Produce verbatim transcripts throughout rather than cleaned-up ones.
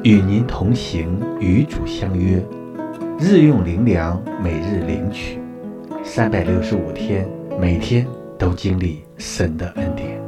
与您同行，与主相约，日用灵粮，每日领取，三百六十五天，每天都经历神的恩典。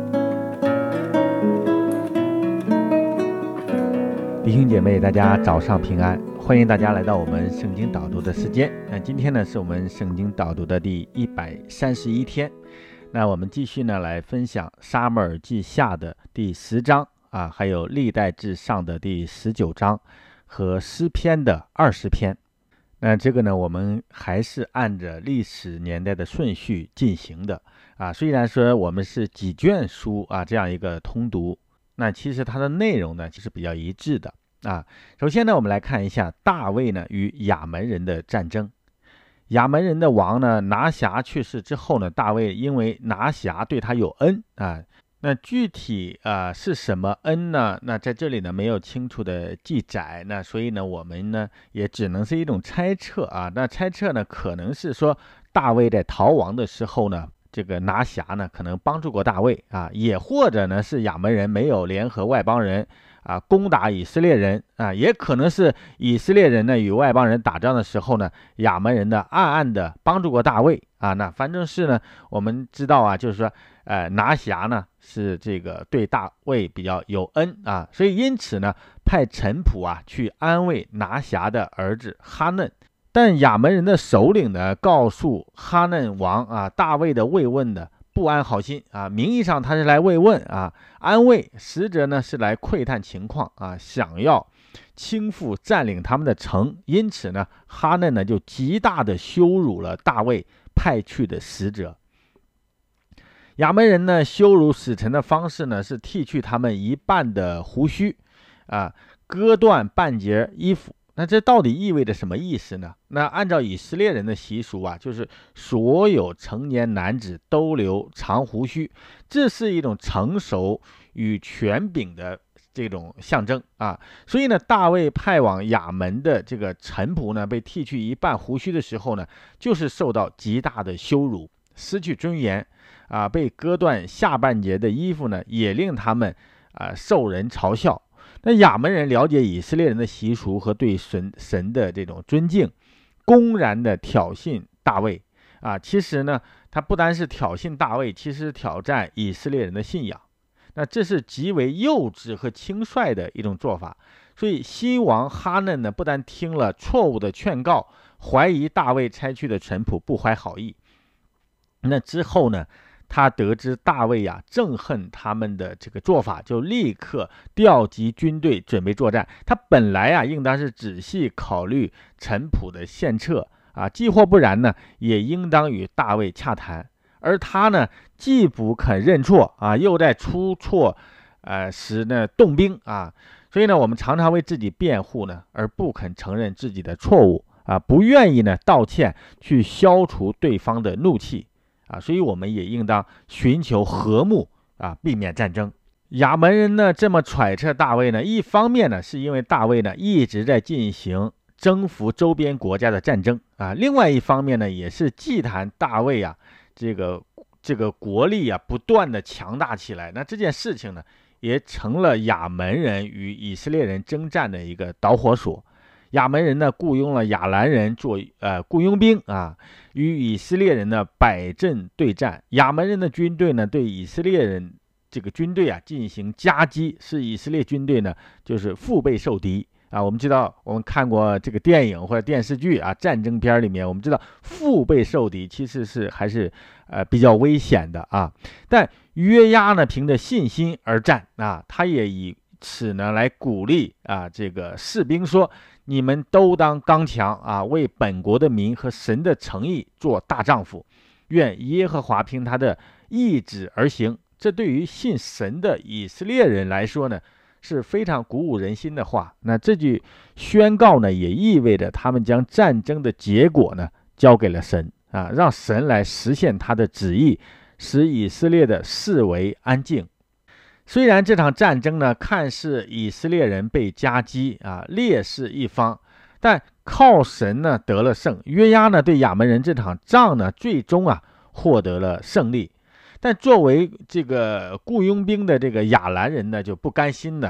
弟兄姐妹，大家早上平安，欢迎大家来到我们圣经导读的时间。那今天呢，是我们圣经导读的第一百三十一天。那我们继续呢来分享撒母耳记下的第十章啊，还有历代志上的第十九章和诗篇的二十篇。那这个呢，我们还是按着历史年代的顺序进行的啊。虽然说我们是几卷书啊这样一个通读，那其实它的内容呢其实比较一致的啊。首先呢，我们来看一下大卫呢与亚门人的战争。亚门人的王呢拿辖去世之后呢，大卫因为拿辖对他有恩啊。那具体啊、呃、是什么恩呢？那在这里呢没有清楚的记载，那所以呢我们呢也只能是一种猜测啊。那猜测呢可能是说大卫在逃亡的时候呢，这个拿辖呢可能帮助过大卫啊，也或者呢是亚门人没有联合外邦人啊攻打以色列人啊，也可能是以色列人呢与外邦人打仗的时候呢，亚门人呢暗暗的帮助过大卫啊。那反正是呢我们知道啊，就是说呃拿辖呢是这个对大卫比较有恩啊，所以因此呢派臣仆啊去安慰拿辖的儿子哈嫩。但亚门人的首领呢告诉哈嫩王啊，大卫的慰问的不安好心啊，名义上他是来慰问啊安慰，实则呢是来窥探情况啊，想要倾覆占领他们的城。因此呢哈嫩呢就极大的羞辱了大卫派去的使者。亚门人呢羞辱使臣的方式呢是剃去他们一半的胡须啊，割断半截衣服。那这到底意味着什么意思呢？那按照以色列人的习俗啊，就是所有成年男子都留长胡须，这是一种成熟与权柄的这种象征啊。所以呢大卫派往亚门的这个臣仆呢被剃去一半胡须的时候呢，就是受到极大的羞辱，失去尊严啊，被割断下半截的衣服呢也令他们啊受人嘲笑。那亚门人了解以色列人的习俗和对神神的这种尊敬，公然的挑衅大卫啊。其实呢他不单是挑衅大卫，其实挑战以色列人的信仰。那这是极为幼稚和轻率的一种做法。所以新王哈嫩呢不但听了错误的劝告，怀疑大卫差去的臣仆不怀好意，那之后呢他得知大卫呀、啊、憎恨他们的这个做法，就立刻调集军队准备作战。他本来啊应当是仔细考虑臣仆的献策啊，既或不然呢也应当与大卫洽谈。而他呢既不肯认错啊，又在出错呃时呢动兵啊，所以呢我们常常为自己辩护呢，而不肯承认自己的错误啊，不愿意呢道歉去消除对方的怒气啊，所以我们也应当寻求和睦啊，避免战争。亚门人呢这么揣测大卫呢，一方面呢是因为大卫呢一直在进行征服周边国家的战争啊，另外一方面呢也是忌惮大卫啊这个这个国力啊不断的强大起来。那这件事情呢也成了亚门人与以色列人征战的一个导火索。亚门人呢雇佣了亚兰人做呃雇佣兵啊，与以色列人呢摆阵对战。亚门人的军队呢对以色列人这个军队啊进行夹击，使以色列军队呢就是腹背受敌啊。我们知道，我们看过这个电影或者电视剧啊，战争片里面，我们知道腹背受敌其实是还是呃比较危险的啊。但约押呢凭着信心而战啊，他也以此呢来鼓励啊这个士兵说，你们都当刚强啊，为本国的民和神的诚意做大丈夫，愿耶和华凭他的意志而行。这对于信神的以色列人来说呢是非常鼓舞人心的话。那这句宣告呢也意味着他们将战争的结果呢交给了神啊，让神来实现他的旨意，使以色列的四围安静。虽然这场战争呢看似以色列人被夹击啊，劣势一方，但靠神呢得了胜。约押呢对亚门人这场仗呢最终啊获得了胜利。但作为这个雇佣兵的这个亚兰人呢就不甘心的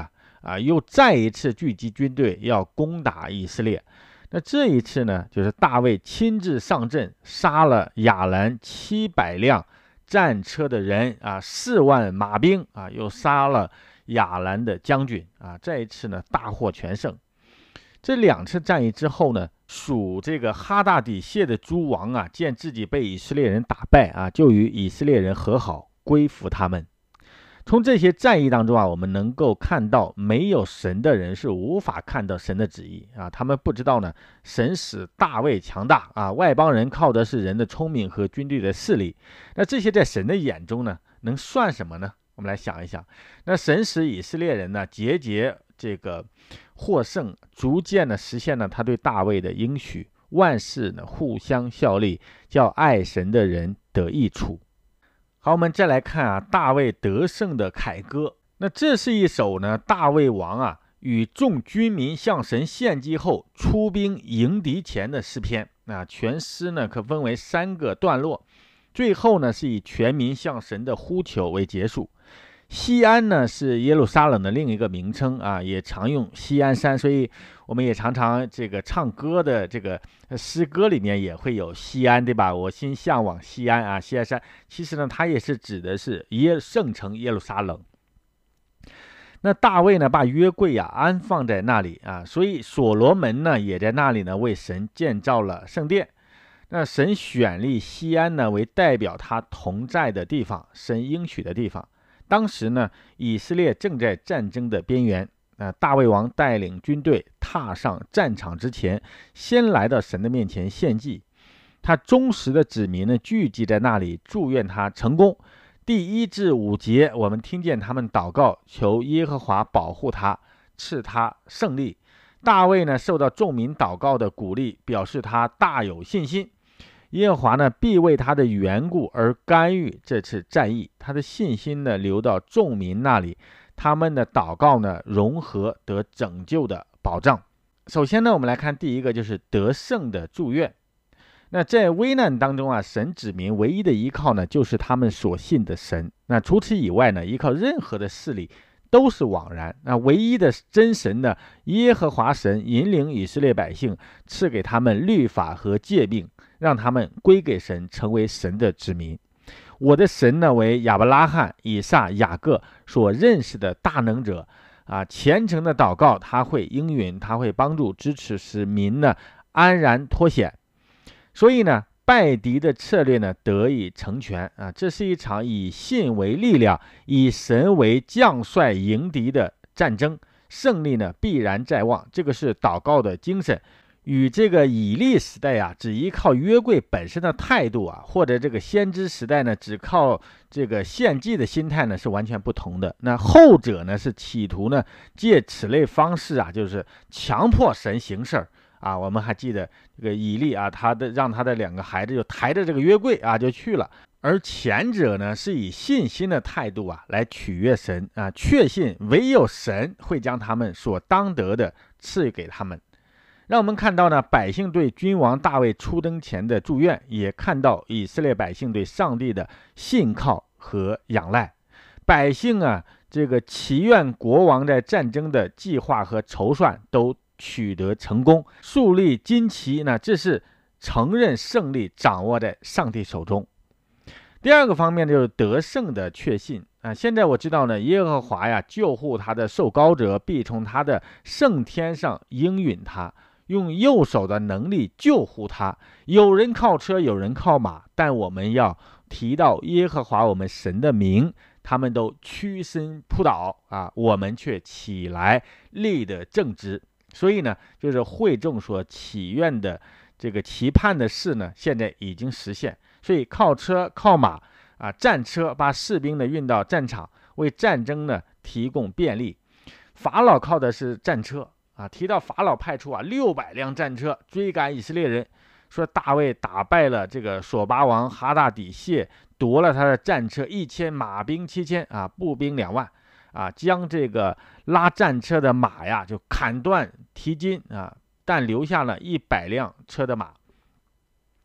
啊，又再一次聚集军队要攻打以色列。那这一次呢，就是大卫亲自上阵，杀了亚兰七百辆战车的人啊，四万马兵啊，又杀了亚兰的将军啊。这一次呢，大获全胜。这两次战役之后呢，属这个哈大底谢的诸王啊，见自己被以色列人打败啊，就与以色列人和好，归服他们。从这些战役当中啊，我们能够看到，没有神的人是无法看到神的旨意啊。他们不知道呢，神使大卫强大啊，外邦人靠的是人的聪明和军队的势力。那这些在神的眼中呢，能算什么呢？我们来想一想，那神使以色列人呢节节这个获胜，逐渐的实现了他对大卫的应许，万事呢互相效力，叫爱神的人得益处。好，我们再来看啊，大卫得胜的凯歌。那这是一首呢，大卫王啊与众军民向神献祭后出兵迎敌前的诗篇。那全诗呢可分为三个段落，最后呢是以全民向神的呼求为结束。西安呢是耶路撒冷的另一个名称啊，也常用西安山，所以我们也常常这个唱歌的这个诗歌里面也会有西安，对吧？我心向往西安啊，西安山。其实呢，它也是指的是耶圣城耶路撒冷。那大卫呢，把约柜啊安放在那里啊，所以所罗门呢也在那里呢为神建造了圣殿。那神选立西安呢为代表他同在的地方，神应许的地方。当时呢，以色列正在战争的边缘。呃，大卫王带领军队踏上战场之前，先来到神的面前献祭。他忠实的子民呢，聚集在那里，祝愿他成功。第一至五节，我们听见他们祷告，求耶和华保护他，赐他胜利。大卫呢，受到众民祷告的鼓励，表示他大有信心。耶和华呢必为他的缘故而干预这次战役，他的信心呢流到众民那里，他们的祷告呢融合得拯救的保障。首先呢，我们来看第一个，就是得胜的祝愿。那在危难当中啊，神子民唯一的依靠呢，就是他们所信的神。那除此以外呢，依靠任何的势力都是枉然。那唯一的真神呢，耶和华神引领以色列百姓，赐给他们律法和诫命，让他们归给神，成为神的子民。我的神呢，为亚伯拉罕、以撒、雅各所认识的大能者啊，虔诚的祷告他会应允，他会帮助支持，使民呢安然脱险。所以呢，败敌的策略呢得以成全啊！这是一场以信为力量，以神为将帅迎敌的战争，胜利呢必然在望。这个是祷告的精神，与这个以利时代啊只依靠约柜本身的态度啊，或者这个先知时代呢只靠这个献祭的心态呢是完全不同的。那后者呢是企图呢借此类方式啊，就是强迫神行事儿。啊，我们还记得这个以利啊，他的让他的两个孩子就抬着这个约柜啊就去了，而前者呢是以信心的态度啊来取悦神啊，确信唯有神会将他们所当得的赐给他们。让我们看到呢，百姓对君王大卫初登前的祝愿，也看到以色列百姓对上帝的信靠和仰赖。百姓啊，这个祈愿国王在战争的计划和筹算都取得成功，树立旌旗呢，这是承认胜利掌握在上帝手中。第二个方面就是得胜的确信啊。现在我知道呢，耶和华呀救护他的受膏者，必从他的圣天上应允他，用右手的能力救护他。有人靠车，有人靠马，但我们要提到耶和华我们神的名，他们都屈身扑倒啊，我们却起来立得正直。所以呢，就是会众所祈愿的这个期盼的事呢，现在已经实现。所以靠车靠马啊，战车把士兵呢运到战场，为战争呢提供便利。法老靠的是战车啊，提到法老派出啊六百辆战车追赶以色列人，说大卫打败了这个索巴王哈大底谢，夺了他的战车一千，马兵七千啊，步兵两万。啊，将这个拉战车的马呀就砍断蹄筋啊，但留下了一百辆车的马。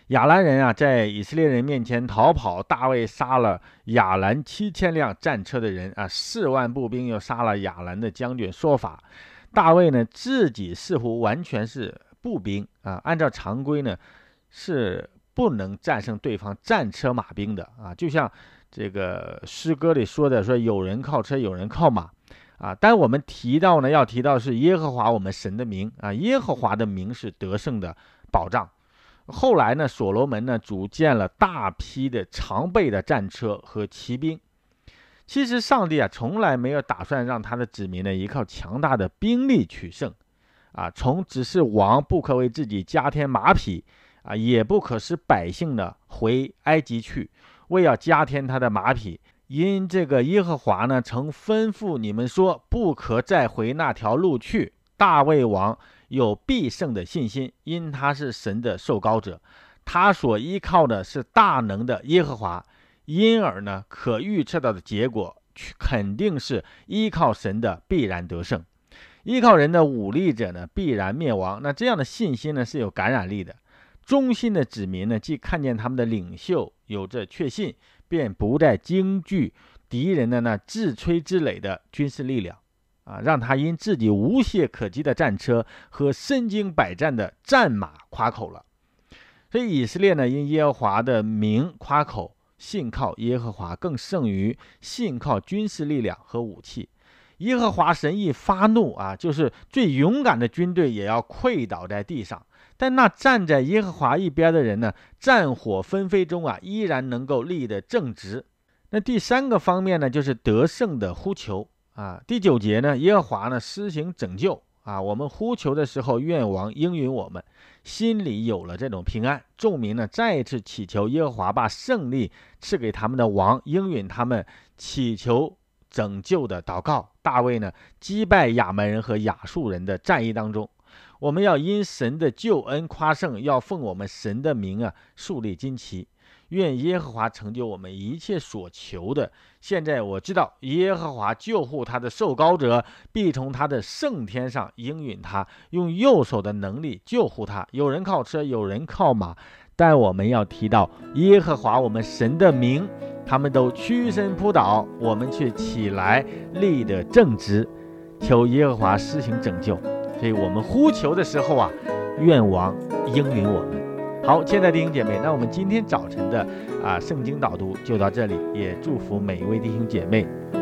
亚兰人啊，在以色列人面前逃跑，大卫杀了亚兰七千辆战车的人啊，四万步兵又杀了亚兰的将军说法。大卫呢，自己似乎完全是步兵啊，按照常规呢，是不能战胜对方战车马兵的啊，就像这个诗歌里说的，说有人靠车，有人靠马啊。但我们提到呢，要提到是耶和华我们神的名啊，耶和华的名是得胜的保障。后来呢，所罗门呢组建了大批的常备的战车和骑兵。其实上帝啊，从来没有打算让他的子民呢依靠强大的兵力取胜啊，从只是王不可为自己加添马匹啊，也不可使百姓呢回埃及去，为要加添他的马匹。因这个耶和华呢曾吩咐你们说，不可再回那条路去。大卫王有必胜的信心，因他是神的受膏者，他所依靠的是大能的耶和华，因而呢，可预测到的结果肯定是依靠神的必然得胜，依靠人的武力者呢必然灭亡。那这样的信心呢是有感染力的。忠心的子民呢，既看见他们的领袖有着确信，便不再惊惧敌人的那自吹自擂的军事力量啊，让他因自己无懈可击的战车和身经百战的战马夸口了。所以以色列呢，因耶和华的名夸口，信靠耶和华更胜于信靠军事力量和武器。耶和华神一发怒啊，就是最勇敢的军队也要溃倒在地上。但那站在耶和华一边的人呢，战火纷飞中啊，依然能够立得正直。那第三个方面呢，就是得胜的呼求啊。第九节呢，耶和华呢施行拯救啊，我们呼求的时候，愿王应允我们，心里有了这种平安。众民呢再一次祈求耶和华把胜利赐给他们的王，应允他们祈求拯救的祷告。大卫呢击败亚门人和亚述人的战役当中，我们要因神的救恩夸胜，要奉我们神的名啊树立旌旗。愿耶和华成就我们一切所求的。现在我知道耶和华救护他的受膏者，必从他的圣天上应允他，用右手的能力救护他。有人靠车，有人靠马，但我们要提到耶和华我们神的名，他们都屈身扑倒，我们却起来立得正直，求耶和华施行拯救。所以我们呼求的时候啊，愿王应允我们。好，亲爱的弟兄姐妹，那我们今天早晨的啊圣经导读就到这里，也祝福每一位弟兄姐妹